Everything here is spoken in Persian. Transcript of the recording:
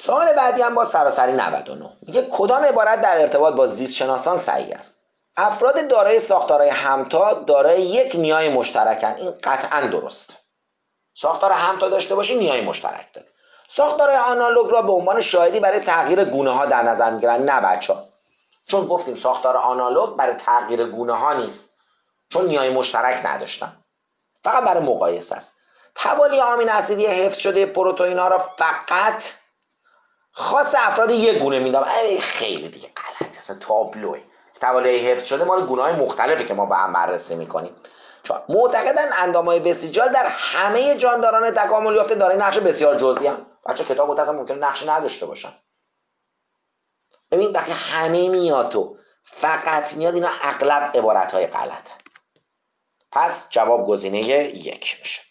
سوال بعدی هم با سراسری 99 میگه کدام عبارت در ارتباط با زیست شناسان صحیح است؟ افراد دارای ساختارهای همتا دارای یک نیای مشترکن. این قطعا درست. ساختار همتا داشته باشی نیای مشترک داره. ساختارهای آنالوگ را به عنوان شاهدی برای تغییر گونه ها در نظر میگیرن. نه بچه‌ها، چون گفتیم ساختار آنالوگ برای تغییر گونه ها نیست، چون نیای مشترک نداشتن، فقط برای مقایسه است. توالی آمین اسیدی حفظ شده پروتئین ها را فقط خاص افراد یک گونه میدم. خیلی دیگه غلطه، اصلا تابلوه. توالی حفظ شده مال گونه های مختلفی که ما با هم بررسی میکنیم. چون معتقدن اندامهای بسیجال در همه جانداران تکامل یافته دارای نقش بسیار جزئی هم. بچه کتاب متصل ممکنه نقش نداشته باشن. ببین وقتی همه میاد تو فقط میاد، اینا اغلب عبارت های غلطه. پس جواب گزینه 1 میشه.